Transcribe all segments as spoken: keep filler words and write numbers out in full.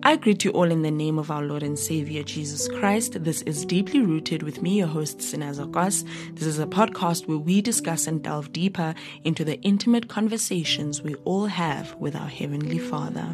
I greet you all in the name of our Lord and Savior, Jesus Christ. This is Deeply Rooted with me, your host, Sinazakos. This is a podcast where we discuss and delve deeper into the intimate conversations we all have with our Heavenly Father.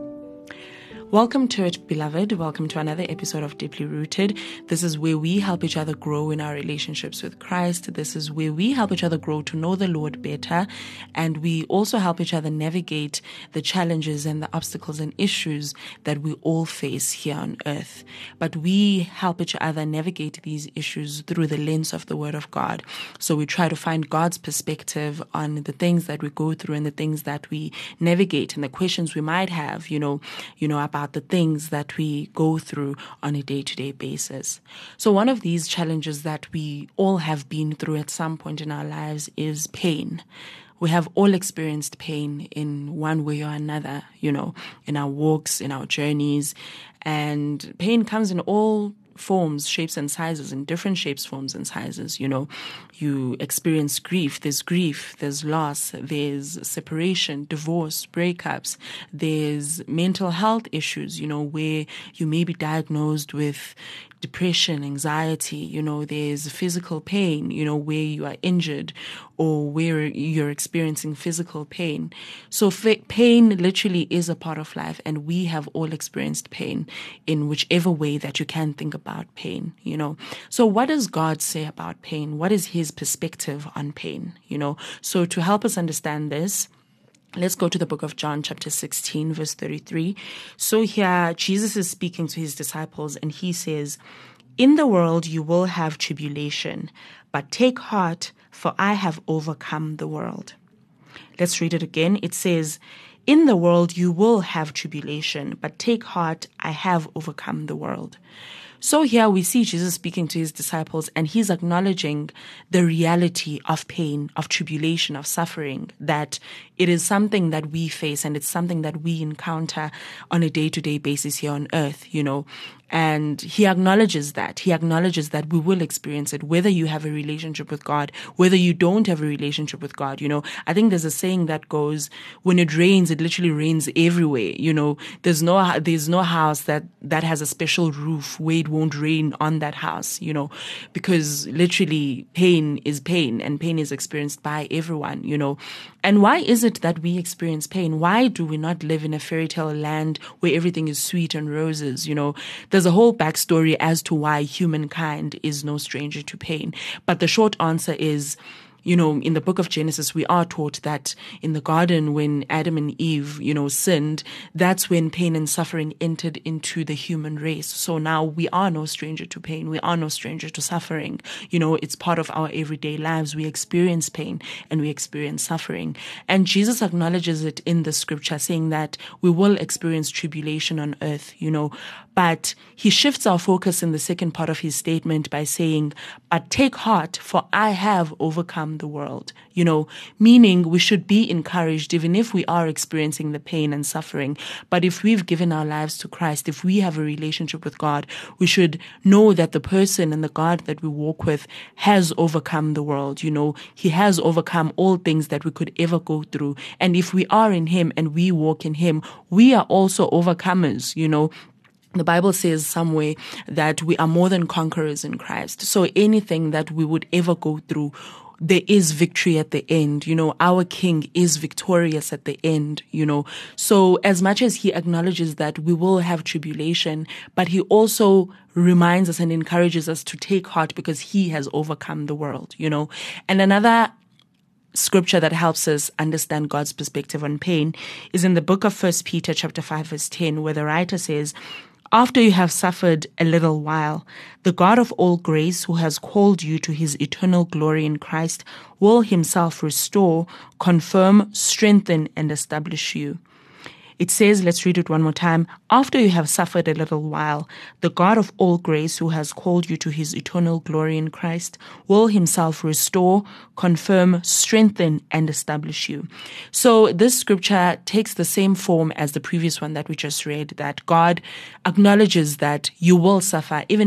Welcome to it, beloved. Welcome to another episode of Deeply Rooted. This is where we help each other grow in our relationships with Christ. This is where we help each other grow to know the Lord better. And we also help each other navigate the challenges and the obstacles and issues that we all face here on earth. But we help each other navigate these issues through the lens of the Word of God. So we try to find God's perspective on the things that we go through and the things that we navigate and the questions we might have, you know, you know, about the things that we go through on a day-to-day basis. So one of these challenges that we all have been through at some point in our lives is pain. We have all experienced pain in one way or another, you know, in our walks, in our journeys. And pain comes in all forms, shapes and sizes, in different shapes, forms and sizes. You know, you experience grief. There's grief, there's loss, there's separation, divorce, breakups. There's mental health issues, you know, where you may be diagnosed with depression, anxiety. You know, there's physical pain, you know, where you are injured or where you're experiencing physical pain. So f- pain literally is a part of life, and we have all experienced pain in whichever way that you can think about pain, you know. So what does God say about pain? What is his perspective on pain, you know? So to help us understand this, let's go to the book of John, chapter sixteen, verse thirty-three. So here, Jesus is speaking to his disciples, and he says, "In the world you will have tribulation, but take heart, for I have overcome the world." Let's read it again. It says, "In the world you will have tribulation, but take heart, I have overcome the world." So here we see Jesus speaking to his disciples, and he's acknowledging the reality of pain, of tribulation, of suffering, that it is something that we face and it's something that we encounter on a day-to-day basis here on earth, you know. And he acknowledges that. He acknowledges that we will experience it, whether you have a relationship with God, whether you don't have a relationship with God. You know, I think there's a saying that goes, when it rains, it literally rains everywhere. You know, there's no, there's no house that, that has a special roof where it won't rain on that house, you know, because literally pain is pain, and pain is experienced by everyone, you know. And why is it that we experience pain? Why do we not live in a fairy tale land where everything is sweet and roses? You know, there's a whole backstory as to why humankind is no stranger to pain. But the short answer is, you know, in the book of Genesis, we are taught that in the garden, when Adam and Eve, you know, sinned, that's when pain and suffering entered into the human race. So now we are no stranger to pain. We are no stranger to suffering. You know, it's part of our everyday lives. We experience pain and we experience suffering. And Jesus acknowledges it in the scripture, saying that we will experience tribulation on earth, you know, but he shifts our focus in the second part of his statement by saying, "But take heart, for I have overcome the world," you know, meaning we should be encouraged even if we are experiencing the pain and suffering. But if we've given our lives to Christ, if we have a relationship with God, we should know that the person and the God that we walk with has overcome the world. You know, he has overcome all things that we could ever go through. And if we are in him and we walk in him, we are also overcomers, you know. The Bible says somewhere that we are more than conquerors in Christ. So anything that we would ever go through, there is victory at the end. You know, our King is victorious at the end, you know. So as much as he acknowledges that we will have tribulation, but he also reminds us and encourages us to take heart because he has overcome the world, you know. And another scripture that helps us understand God's perspective on pain is in the book of First Peter chapter five, verse ten, where the writer says, "After you have suffered a little while, the God of all grace, who has called you to his eternal glory in Christ, will himself restore, confirm, strengthen, and establish you." It says, let's read it one more time. "After you have suffered a little while, the God of all grace, who has called you to his eternal glory in Christ, will himself restore, confirm, strengthen, and establish you." So this scripture takes the same form as the previous one that we just read, that God acknowledges that you will suffer, even if it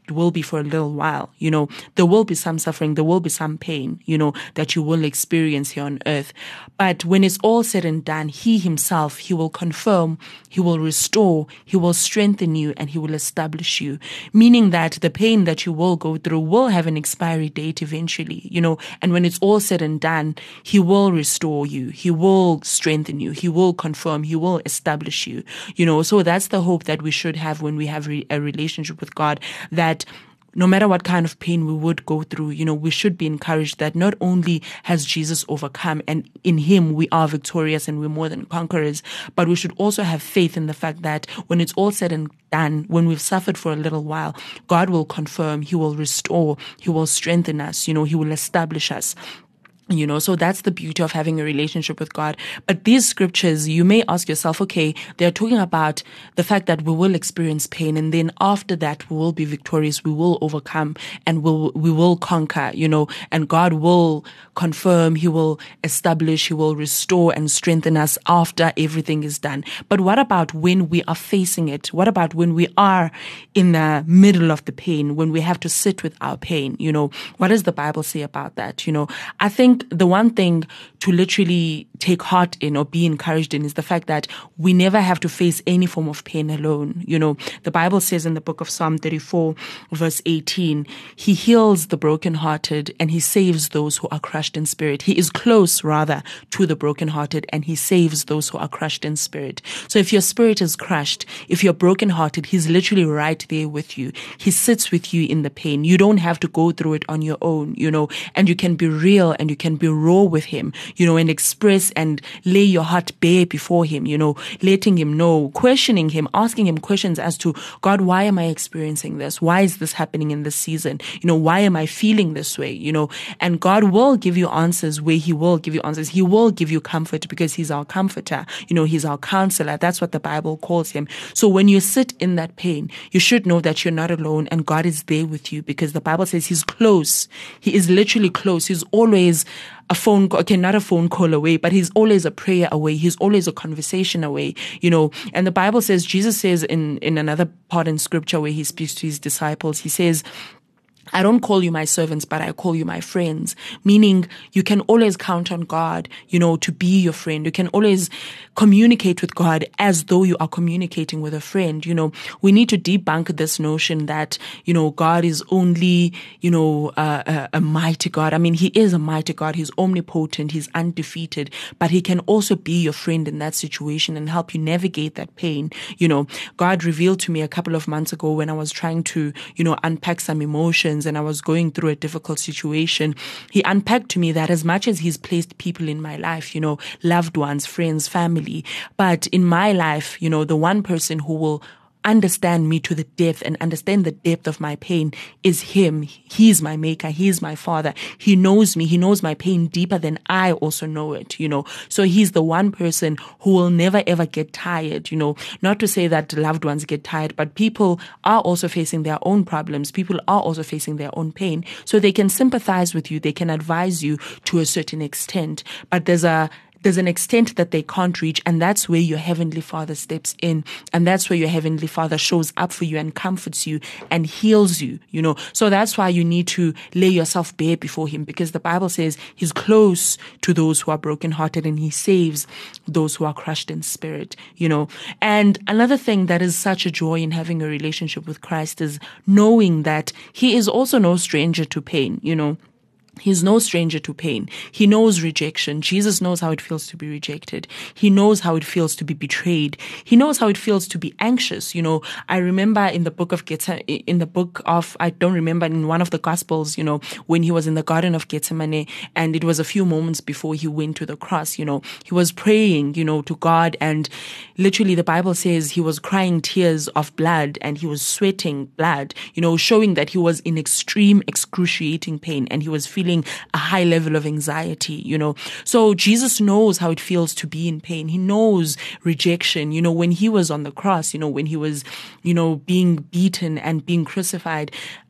will be for a little while. You know, there will be some suffering, there will be some pain, you know, that you will experience here on earth. But when it's all said and done, he himself, he will confirm, he will restore, he will strengthen you, and he will establish you. Meaning that the pain that you will go through will have an expiry date eventually, you know, and when it's all said and done, he will restore you, he will strengthen you, he will confirm, he will establish you, you know. So that's the hope that we should have when we have re- a relationship with God, that no matter what kind of pain we would go through, you know, we should be encouraged that not only has Jesus overcome and in him we are victorious and we're more than conquerors, but we should also have faith in the fact that when it's all said and done, when we've suffered for a little while, God will confirm, he will restore, he will strengthen us, you know, he will establish us. You know, so that's the beauty of having a relationship with God. But these scriptures, you may ask yourself, okay, they're talking about the fact that we will experience pain, and then after that we will be victorious, we will overcome, and we'll, we will conquer, you know, and God will confirm, he will establish, he will restore and strengthen us after everything is done. But what about when we are facing it? What about when we are in the middle of the pain, when we have to sit with our pain? You know, what does the Bible say about that? You know, I think the one thing to literally take heart in or be encouraged in is the fact that we never have to face any form of pain alone. You know, the Bible says in the book of Psalm thirty-four, verse eighteen, he heals the brokenhearted and he saves those who are crushed in spirit. He is close, rather, to the brokenhearted and he saves those who are crushed in spirit. So if your spirit is crushed, if you're brokenhearted, he's literally right there with you. He sits with you in the pain. You don't have to go through it on your own, you know, and you can be real and you can be raw with him, you know, and express and lay your heart bare before him, you know, letting him know, questioning him, asking him questions as to, God, why am I experiencing this? Why is this happening in this season? You know, why am I feeling this way? You know, and God will give you answers where he will give you answers. He will give you comfort because he's our comforter. You know, he's our counselor. That's what the Bible calls him. So when you sit in that pain, you should know that you're not alone and God is there with you, because the Bible says he's close. He is literally close. He's always a phone call, okay, not a phone call away, but he's always a prayer away. He's always a conversation away, you know. And the Bible says, Jesus says in, in another part in scripture where he speaks to his disciples, he says, I don't call you my servants, but I call you my friends. Meaning you can always count on God, you know, to be your friend. You can always communicate with God as though you are communicating with a friend. You know, we need to debunk this notion that, you know, God is only, you know, uh, a, a mighty God. I mean, he is a mighty God. He's omnipotent. He's undefeated, but he can also be your friend in that situation and help you navigate that pain. You know, God revealed to me a couple of months ago when I was trying to, you know, unpack some emotions and I was going through a difficult situation. He unpacked to me that as much as he's placed people in my life, you know, loved ones, friends, family, but in my life, you know, the one person who will understand me to the depth and understand the depth of my pain is him. He's my maker. He's my father. He knows me. He knows my pain deeper than I also know it, you know. So he's the one person who will never ever get tired, you know. Not to say that loved ones get tired, but people are also facing their own problems. People are also facing their own pain. So they can sympathize with you. They can advise you to a certain extent. But there's a There's an extent that they can't reach, and that's where your Heavenly Father steps in, and that's where your Heavenly Father shows up for you and comforts you and heals you, you know. So that's why you need to lay yourself bare before him, because the Bible says he's close to those who are brokenhearted and he saves those who are crushed in spirit, you know. And another thing that is such a joy in having a relationship with Christ is knowing that he is also no stranger to pain, you know. He's no stranger to pain. He knows rejection. Jesus knows how it feels to be rejected. He knows how it feels to be betrayed. He knows how it feels to be anxious. You know, I remember in the book of Gethsemane, in the book of, I don't remember, in one of the Gospels, you know, when he was in the Garden of Gethsemane, and it was a few moments before he went to the cross, you know, he was praying, you know, to God, and literally the Bible says he was crying tears of blood and he was sweating blood, you know, showing that he was in extreme, excruciating pain and he was feeling a high level of anxiety, you know. So Jesus knows how it feels to be in pain. He knows rejection. You know, when he was on the cross, you know, when he was, you know, being beaten and being crucified,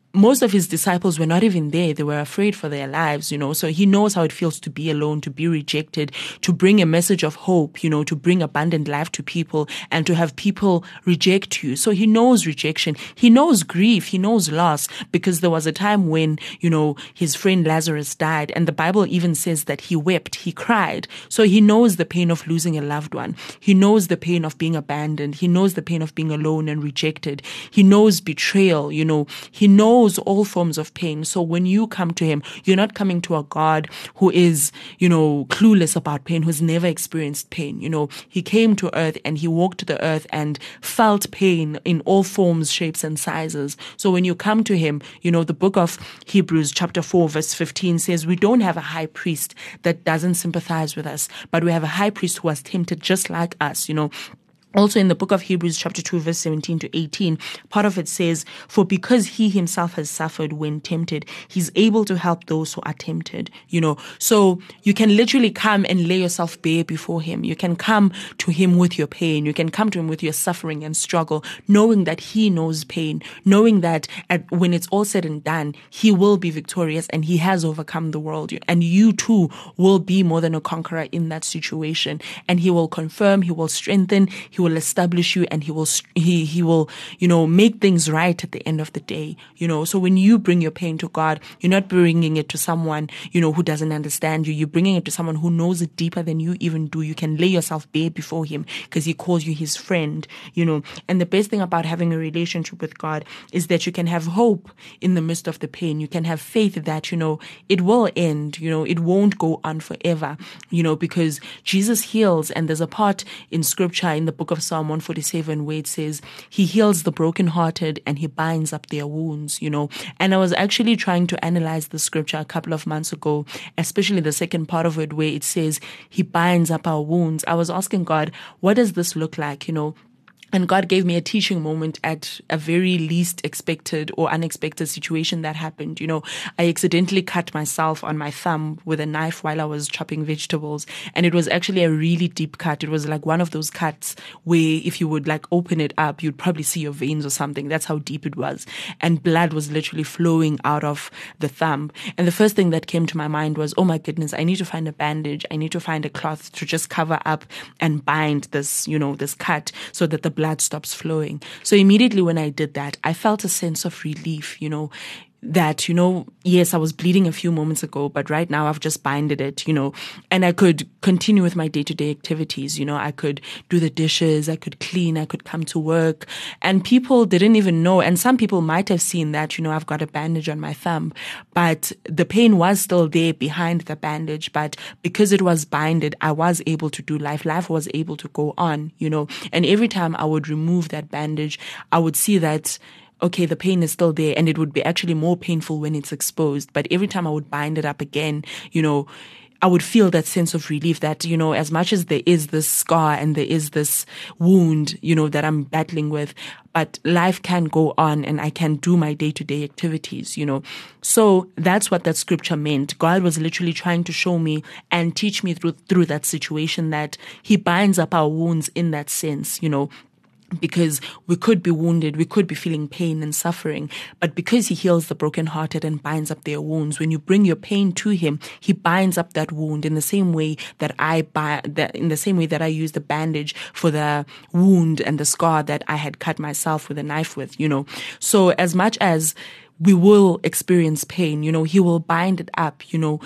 most of his disciples were not even there. They were afraid for their lives, you know. So he knows how it feels to be alone, to be rejected, to bring a message of hope, you know, to bring abundant life to people and to have people reject you. So he knows rejection. He knows grief. He knows loss, because there was a time when, you know, his friend Lazarus died, and the Bible even says that he wept, he cried. So he knows the pain of losing a loved one. He knows the pain of being abandoned. He knows the pain of being alone and rejected. He knows betrayal, you know. He knows all forms of pain. So when you come to him, you're not coming to a God who is, you know, clueless about pain, who's never experienced pain. You know, he came to earth and he walked the earth and felt pain in all forms, shapes, and sizes. So when you come to him, you know, the book of Hebrews chapter four, verse fifteen says, we don't have a high priest that doesn't sympathize with us, but we have a high priest who was tempted just like us, you know. Also in the book of Hebrews chapter two, verse seventeen to eighteen, part of it says, for because he himself has suffered when tempted, he's able to help those who are tempted, you know. So you can literally come and lay yourself bare before him. You can come to him with your pain. You can come to him with your suffering and struggle, knowing that he knows pain, knowing that at, when it's all said and done, he will be victorious and he has overcome the world. And you too will be more than a conqueror in that situation. And he will confirm, he will strengthen, he will establish you, and he will, he, he will, you know, make things right at the end of the day, you know. So when you bring your pain to God, you're not bringing it to someone, you know, who doesn't understand you. You're bringing it to someone who knows it deeper than you even do. You can lay yourself bare before him because he calls you his friend, you know. And the best thing about having a relationship with God is that you can have hope in the midst of the pain. You can have faith that, you know, it will end, you know, it won't go on forever, you know, because Jesus heals. And there's a part in scripture in the book of Psalm one forty-seven where it says he heals the brokenhearted and he binds up their wounds, you know. And I was actually trying to analyze the scripture a couple of months ago, especially the second part of it where it says he binds up our wounds. I was asking God, what does this look like, you know? And God gave me a teaching moment at a very least expected or unexpected situation that happened. You know, I accidentally cut myself on my thumb with a knife while I was chopping vegetables. And it was actually a really deep cut. It was like one of those cuts where if you would like open it up, you'd probably see your veins or something. That's how deep it was. And blood was literally flowing out of the thumb. And the first thing that came to my mind was, oh my goodness, I need to find a bandage. I need to find a cloth to just cover up and bind this, you know, this cut so that the blood stops flowing. So immediately when I did that, I felt a sense of relief, you know, that, you know, yes, I was bleeding a few moments ago, but right now I've just binded it, you know, and I could continue with my day-to-day activities. You know, I could do the dishes, I could clean, I could come to work, and people didn't even know. And some people might have seen that, you know, I've got a bandage on my thumb, but the pain was still there behind the bandage. But because it was binded, I was able to do life. Life was able to go on, you know, and every time I would remove that bandage, I would see that okay, the pain is still there, and it would be actually more painful when it's exposed. But every time I would bind it up again, you know, I would feel that sense of relief that, you know, as much as there is this scar and there is this wound, you know, that I'm battling with, but life can go on and I can do my day-to-day activities, you know. So that's what that scripture meant. God was literally trying to show me and teach me through, through that situation that he binds up our wounds in that sense, you know. Because we could be wounded, we could be feeling pain and suffering, but because he heals the brokenhearted and binds up their wounds, when you bring your pain to him, he binds up that wound in the same way that I buy, that in the same way that I use the bandage for the wound and the scar that I had cut myself with a knife with, you know. So as much as we will experience pain, you know, he will bind it up, you know,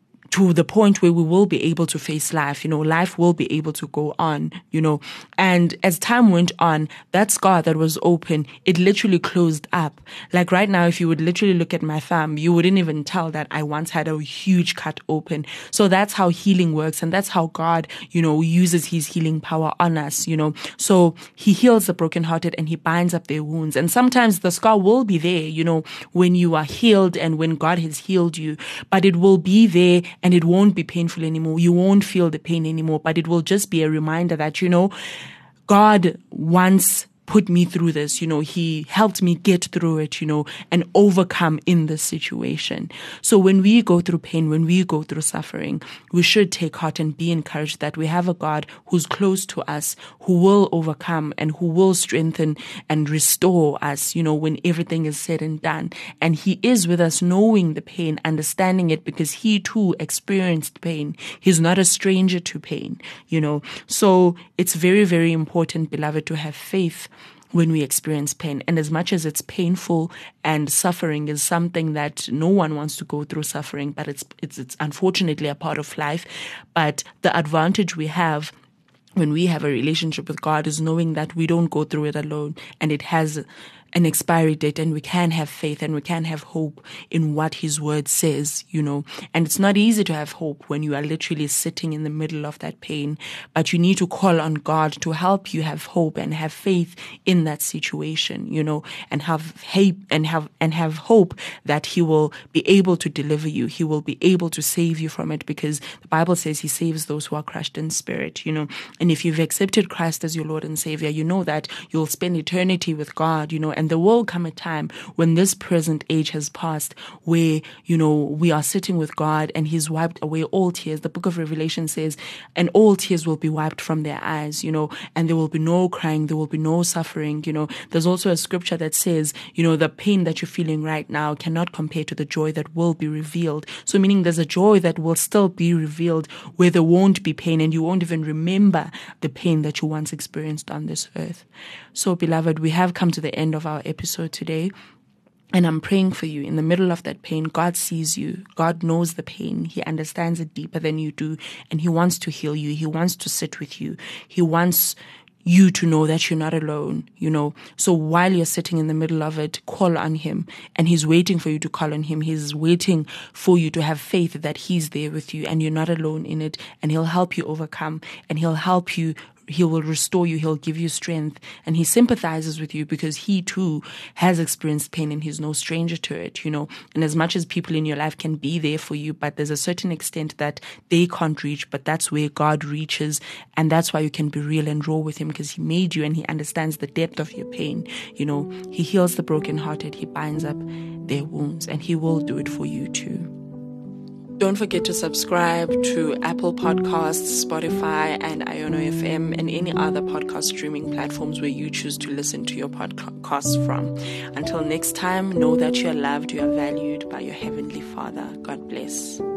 to the point where we will be able to face life, you know, life will be able to go on, you know. And as time went on, that scar that was open, it literally closed up. Like right now, if you would literally look at my thumb, you wouldn't even tell that I once had a huge cut open. So that's how healing works. And that's how God, you know, uses his healing power on us, you know. So he heals the brokenhearted and he binds up their wounds. And sometimes the scar will be there, you know, when you are healed and when God has healed you, but it will be there. And it won't be painful anymore. You won't feel the pain anymore, but it will just be a reminder that, you know, God wants put me through this. You know, he helped me get through it, you know, and overcome in this situation. So when we go through pain, when we go through suffering, we should take heart and be encouraged that we have a God who's close to us, who will overcome and who will strengthen and restore us, you know, when everything is said and done. And he is with us, knowing the pain, understanding it, because he too experienced pain. He's not a stranger to pain, you know. So it's very, very important, beloved, to have faith when we experience pain. And as much as it's painful, and suffering is something that no one wants to go through suffering, but it's it's it's unfortunately a part of life. But the advantage we have when we have a relationship with God is knowing that we don't go through it alone, and it has an expiry date, and we can have faith and we can have hope in what his word says, you know. And it's not easy to have hope when you are literally sitting in the middle of that pain, but you need to call on God to help you have hope and have faith in that situation, you know, and have hope and have and have hope that he will be able to deliver you. He will be able to save you from it, because the Bible says he saves those who are crushed in spirit, you know. And if you've accepted Christ as your Lord and Savior, you know that you'll spend eternity with God, you know. And there will come a time when this present age has passed, where, you know, we are sitting with God and he's wiped away all tears. The book of Revelation says, and all tears will be wiped from their eyes, you know, and there will be no crying, there will be no suffering, you know. There's also a scripture that says, you know, the pain that you're feeling right now cannot compare to the joy that will be revealed. So meaning there's a joy that will still be revealed where there won't be pain, and you won't even remember the pain that you once experienced on this earth. So, beloved, we have come to the end of our episode today. And I'm praying for you in the middle of that pain. God sees you. God knows the pain. He understands it deeper than you do. And he wants to heal you. He wants to sit with you. He wants you to know that you're not alone, you know. So while you're sitting in the middle of it, call on him. And he's waiting for you to call on him. He's waiting for you to have faith that he's there with you and you're not alone in it. And he'll help you overcome, and he'll help you. He will restore you. He'll give you strength, and he sympathizes with you because he too has experienced pain and he's no stranger to it, you know. And as much as people in your life can be there for you, but there's a certain extent that they can't reach, but that's where God reaches. And that's why you can be real and raw with him, because he made you and he understands the depth of your pain. You know, he heals the brokenhearted. He binds up their wounds, and he will do it for you too. Don't forget to subscribe to Apple Podcasts, Spotify, and Iono F M, and any other podcast streaming platforms where you choose to listen to your podcasts from. Until next time, know that you are loved, you are valued by your Heavenly Father. God bless.